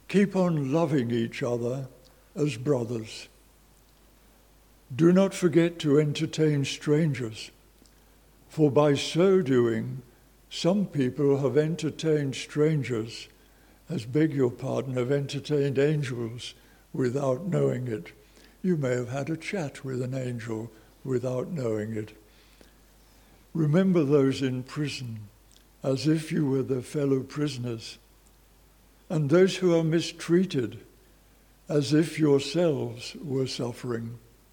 Keep on loving each other as brothers. Do not forget to entertain strangers, for by so doing, some people have entertained strangers, have entertained angels without knowing it. You may have had a chat with an angel without knowing it. Remember those in prison as if you were their fellow prisoners, and those who are mistreated as if yourselves were suffering.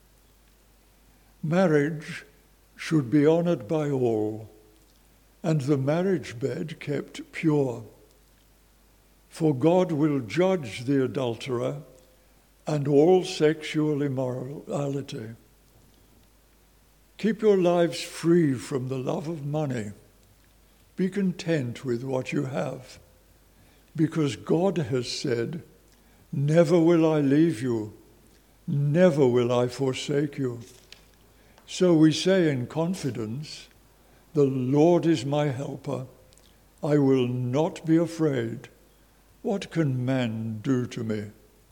Marriage should be honored by all, and the marriage bed kept pure. For God will judge the adulterer and all sexual immorality. Keep your lives free from the love of money. Be content with what you have, because God has said, "Never will I leave you, never will I forsake you." So we say in confidence, "The Lord is my helper. I will not be afraid. What can man do to me?"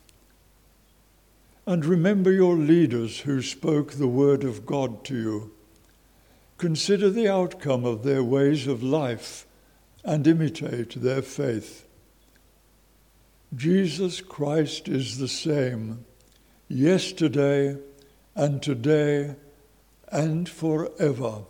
And remember your leaders who spoke the word of God to you. Consider the outcome of their ways of life and imitate their faith. Jesus Christ is the same, yesterday and today and forever.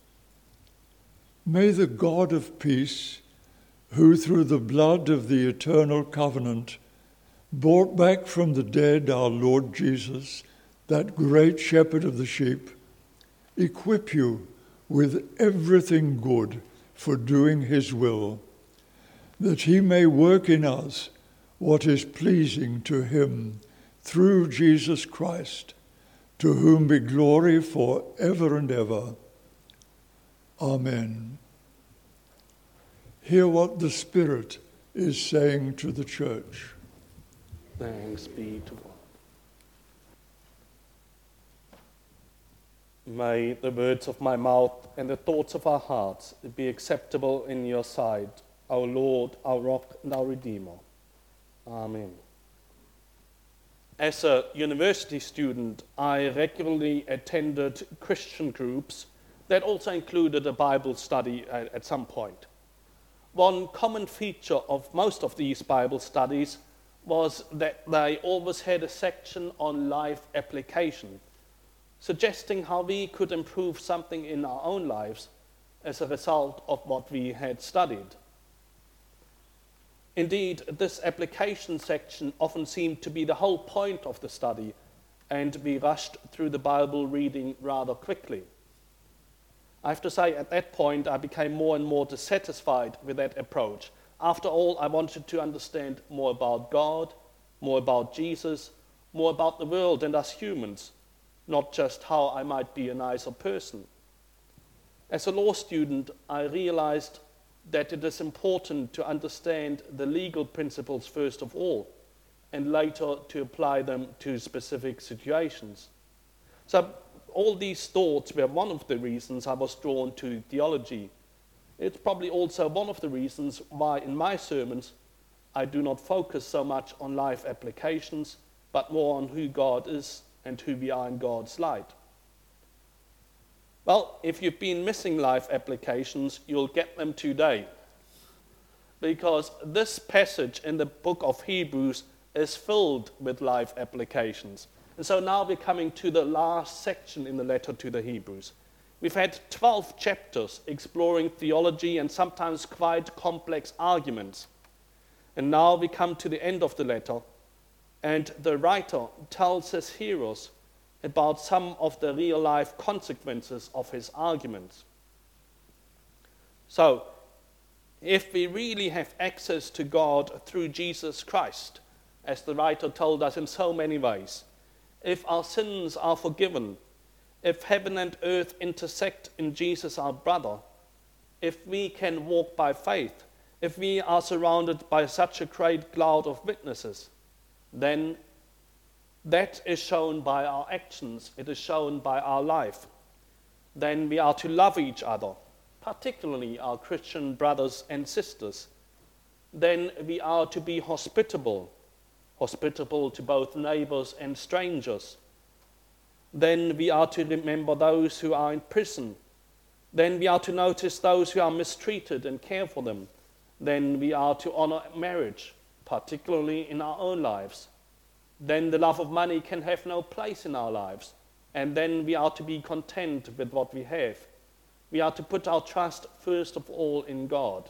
May the God of peace, who through the blood of the eternal covenant brought back from the dead our Lord Jesus, that great shepherd of the sheep, equip you with everything good for doing his will, that he may work in us what is pleasing to him through Jesus Christ, to whom be glory for ever and ever. Amen. Hear what the Spirit is saying to the church. Thanks be to God. May the words of my mouth and the thoughts of our hearts be acceptable in your sight, our Lord, our Rock, and our Redeemer. Amen. As a university student, I regularly attended Christian groups that also included a Bible study at some point. One common feature of most of these Bible studies was that they always had a section on life application, suggesting how we could improve something in our own lives as a result of what we had studied. Indeed, this application section often seemed to be the whole point of the study, and we rushed through the Bible reading rather quickly. I have to say, at that point, I became more and more dissatisfied with that approach. After all, I wanted to understand more about God, more about Jesus, more about the world and us humans, not just how I might be a nicer person. As a law student, I realized that it is important to understand the legal principles first of all, and later to apply them to specific situations. So all these thoughts were one of the reasons I was drawn to theology. It's probably also one of the reasons why in my sermons I do not focus so much on life applications, but more on who God is and who we are in God's light. Well, if you've been missing life applications, you'll get them today, because this passage in the book of Hebrews is filled with life applications. And so now we're coming to the last section in the letter to the Hebrews. We've had 12 chapters exploring theology and sometimes quite complex arguments. And now we come to the end of the letter, and the writer tells his hearers about some of the real-life consequences of his arguments. So, if we really have access to God through Jesus Christ, as the writer told us in so many ways, if our sins are forgiven, if heaven and earth intersect in Jesus our brother, if we can walk by faith, if we are surrounded by such a great cloud of witnesses, then that is shown by our actions, it is shown by our life. Then we are to love each other, particularly our Christian brothers and sisters. Then we are to be hospitable, hospitable to both neighbors and strangers. Then we are to remember those who are in prison. Then we are to notice those who are mistreated and care for them. Then we are to honor marriage, particularly in our own lives. Then the love of money can have no place in our lives. And then we are to be content with what we have. We are to put our trust first of all in God.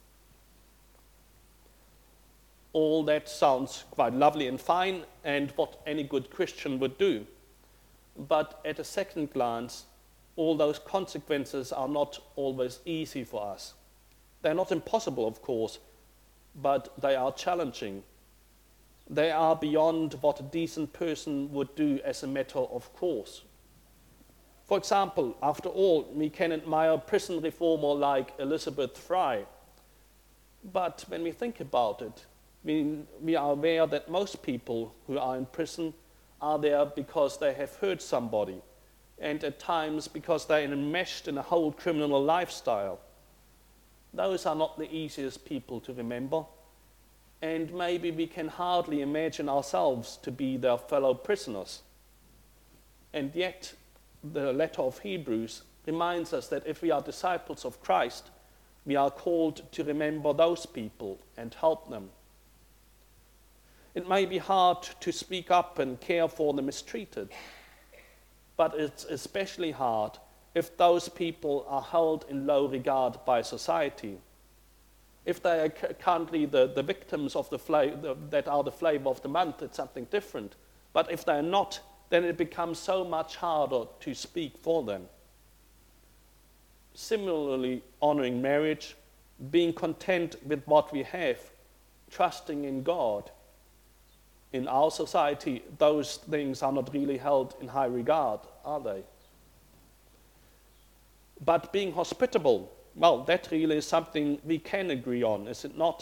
All that sounds quite lovely and fine, and what any good Christian would do. But at a second glance, all those consequences are not always easy for us. They're not impossible, of course, but they are challenging. They are beyond what a decent person would do as a matter of course. For example, after all, we can admire a prison reformer like Elizabeth Fry. But when we think about it, we are aware that most people who are in prison are there because they have hurt somebody, and at times because they're enmeshed in a whole criminal lifestyle. Those are not the easiest people to remember, and maybe we can hardly imagine ourselves to be their fellow prisoners. And yet, the letter of Hebrews reminds us that if we are disciples of Christ, we are called to remember those people and help them. It may be hard to speak up and care for the mistreated, but it's especially hard if those people are held in low regard by society. If they are currently the victims of that are the flavor of the month, it's something different. But if they're not, then it becomes so much harder to speak for them. Similarly, honoring marriage, being content with what we have, trusting in God. In our society, those things are not really held in high regard, are they? But being hospitable, well, that really is something we can agree on, is it not?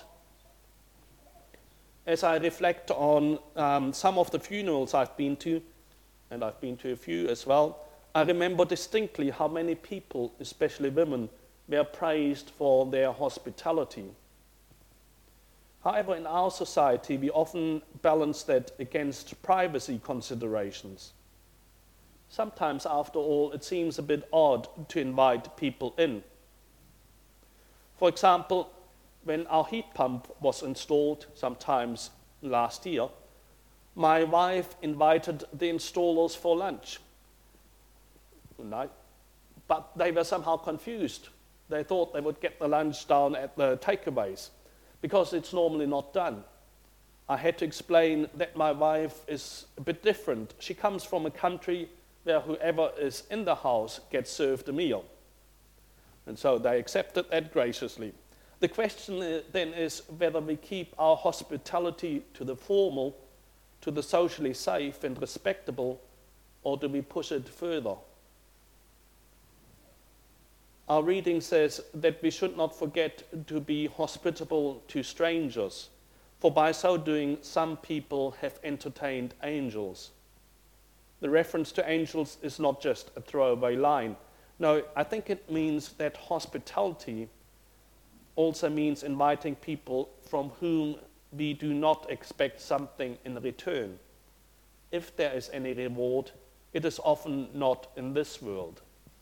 As I reflect on some of the funerals I've been to, and I've been to a few as well, I remember distinctly how many people, especially women, were praised for their hospitality. However, in our society, we often balance that against privacy considerations. Sometimes, after all, it seems a bit odd to invite people in. For example, when our heat pump was installed, sometimes last year, my wife invited the installers for lunch. But they were somehow confused. They thought they would get the lunch down at the takeaways, because it's normally not done. I had to explain that my wife is a bit different. She comes from a country where whoever is in the house gets served a meal. And so they accepted that graciously. The question then is whether we keep our hospitality to the formal, to the socially safe and respectable, or do we push it further? Our reading says that we should not forget to be hospitable to strangers, for by so doing, some people have entertained angels. The reference to angels is not just a throwaway line. No, I think it means that hospitality also means inviting people from whom we do not expect something in return. If there is any reward, it is often not in this world.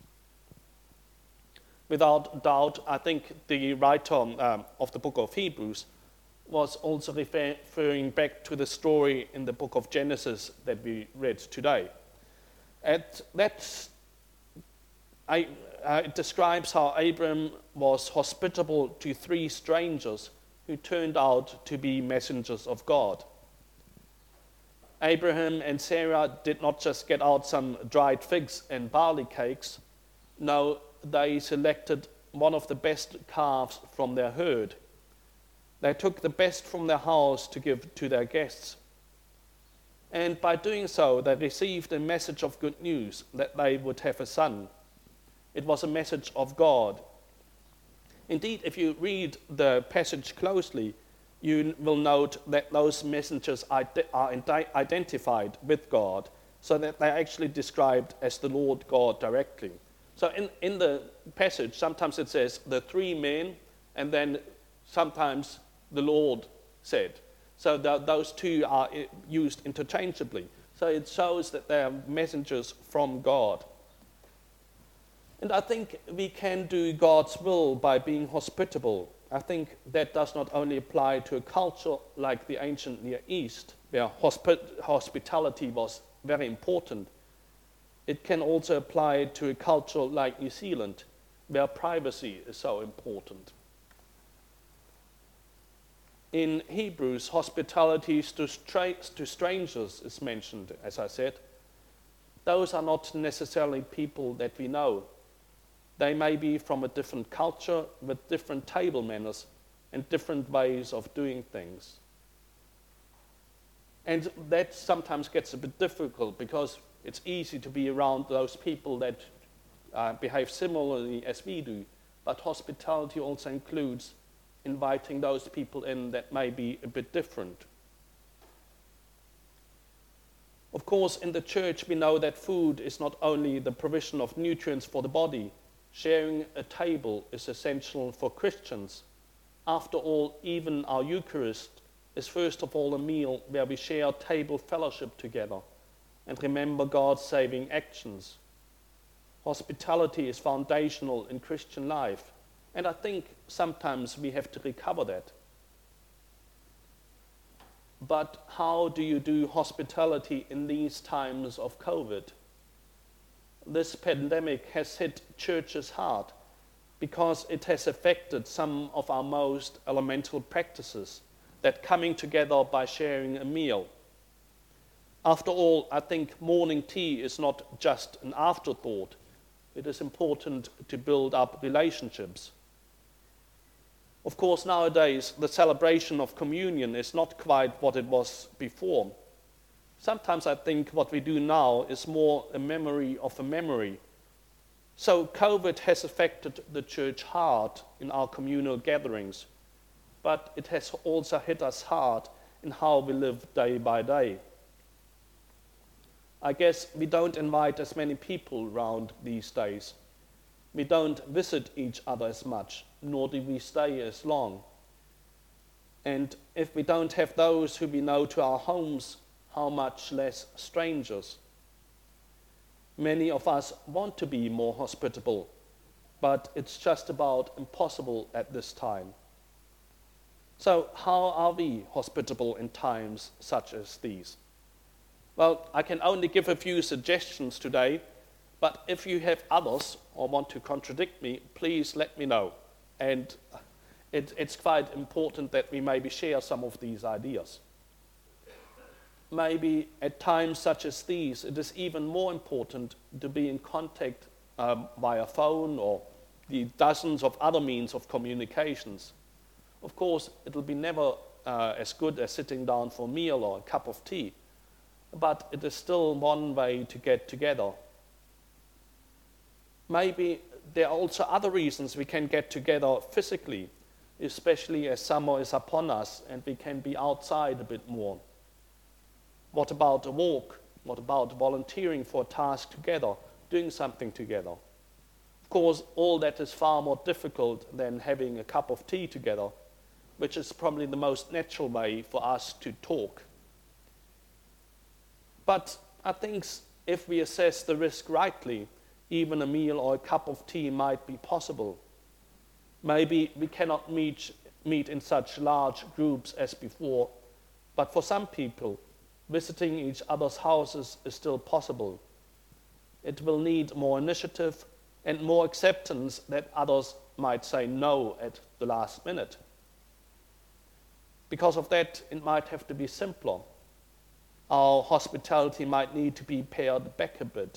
Without doubt, I think the writer of the book of Hebrews was also referring back to the story in the book of Genesis that we read today. It describes how Abram was hospitable to 3 strangers who turned out to be messengers of God. Abraham and Sarah did not just get out some dried figs and barley cakes. No, they selected one of the best calves from their herd. They took the best from their house to give to their guests. And by doing so, they received a message of good news that they would have a son. It was a message of God. Indeed, if you read the passage closely, you will note that those messengers are identified with God, so that they're actually described as the Lord God directly. So in the passage, sometimes it says the 3 men, and then sometimes the Lord said. So those two are used interchangeably. So it shows that they are messengers from God. And I think we can do God's will by being hospitable. I think that does not only apply to a culture like the ancient Near East, where hospitality was very important. It can also apply to a culture like New Zealand, where privacy is so important. In Hebrews, hospitality to strangers is mentioned, as I said. Those are not necessarily people that we know. They may be from a different culture with different table manners and different ways of doing things. And that sometimes gets a bit difficult because it's easy to be around those people that behave similarly as we do. But hospitality also includes inviting those people in that may be a bit different. Of course, in the church we know that food is not only the provision of nutrients for the body. Sharing a table is essential for Christians. After all, even our Eucharist is first of all a meal where we share table fellowship together and remember God's saving actions. Hospitality is foundational in Christian life, and I think sometimes we have to recover that. But how do you do hospitality in these times of COVID? This pandemic has hit churches hard because it has affected some of our most elemental practices, that coming together by sharing a meal. After all, I think morning tea is not just an afterthought. It is important to build up relationships. Of course, nowadays, the celebration of communion is not quite what it was before. Sometimes I think what we do now is more a memory of a memory. So COVID has affected the church hard in our communal gatherings, but it has also hit us hard in how we live day by day. I guess we don't invite as many people around these days. We don't visit each other as much, nor do we stay as long. And if we don't have those who we know to our homes, how much less strangers. Many of us want to be more hospitable, but it's just about impossible at this time. So how are we hospitable in times such as these? Well, I can only give a few suggestions today, but if you have others or want to contradict me, please let me know. And it's quite important that we maybe share some of these ideas. Maybe at times such as these, it is even more important to be in contact via phone or the dozens of other means of communications. Of course, it will be never as good as sitting down for a meal or a cup of tea, but it is still one way to get together. Maybe there are also other reasons we can get together physically, especially as summer is upon us and we can be outside a bit more. What about a walk? What about volunteering for a task together, doing something together? Of course, all that is far more difficult than having a cup of tea together, which is probably the most natural way for us to talk. But I think if we assess the risk rightly, even a meal or a cup of tea might be possible. Maybe we cannot meet in such large groups as before, but for some people, visiting each other's houses is still possible. It will need more initiative and more acceptance that others might say no at the last minute. Because of that, it might have to be simpler. Our hospitality might need to be pared back a bit.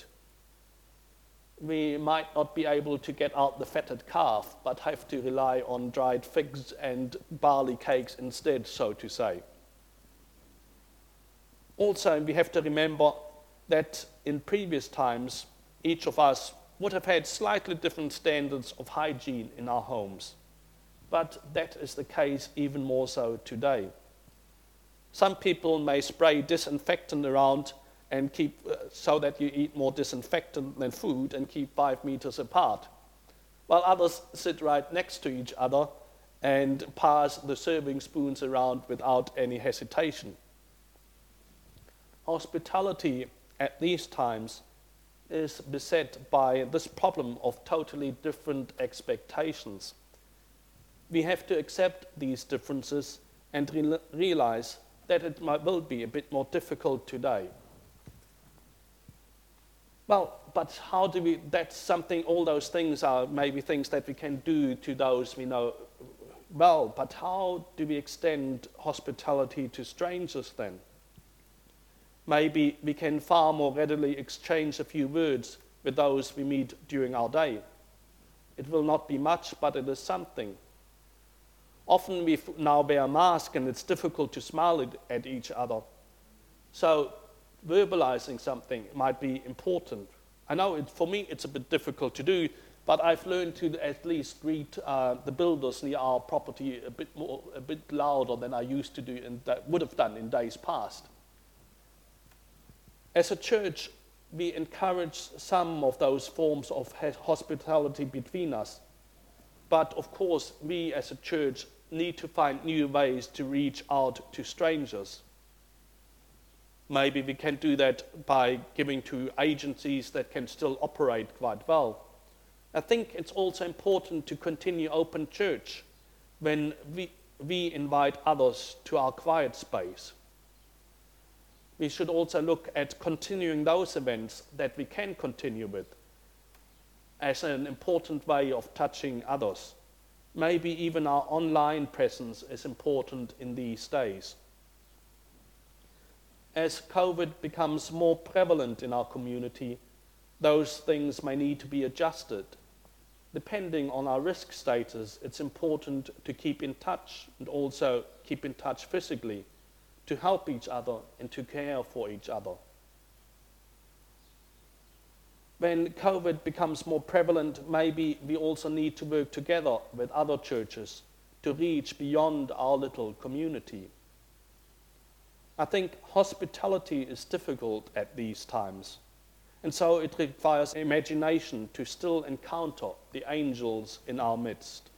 We might not be able to get out the fatted calf, but have to rely on dried figs and barley cakes instead, so to say. Also, we have to remember that in previous times, each of us would have had slightly different standards of hygiene in our homes. But that is the case even more so today. Some people may spray disinfectant around and keep so that you eat more disinfectant than food and keep 5 meters apart, while others sit right next to each other and pass the serving spoons around without any hesitation. Hospitality at these times is beset by this problem of totally different expectations. We have to accept these differences and realize that it will be a bit more difficult today. Well, but how do we, that's something, all those things are maybe things that we can do to those we know well, but how do we extend hospitality to strangers then? Maybe we can far more readily exchange a few words with those we meet during our day. It will not be much, but it is something. Often we now wear a mask and it's difficult to smile at each other. So verbalizing something might be important. I know for me it's a bit difficult to do, but I've learned to at least greet the builders near our property a bit louder than I used to do and that would have done in days past. As a church, we encourage some of those forms of hospitality between us. But of course, we as a church need to find new ways to reach out to strangers. Maybe we can do that by giving to agencies that can still operate quite well. I think it's also important to continue open church when we invite others to our quiet space. We should also look at continuing those events that we can continue with as an important way of touching others. Maybe even our online presence is important in these days. As COVID becomes more prevalent in our community, those things may need to be adjusted. Depending on our risk status, it's important to keep in touch and also keep in touch physically, to help each other and to care for each other. When COVID becomes more prevalent, maybe we also need to work together with other churches to reach beyond our little community. I think hospitality is difficult at these times, and so it requires imagination to still encounter the angels in our midst.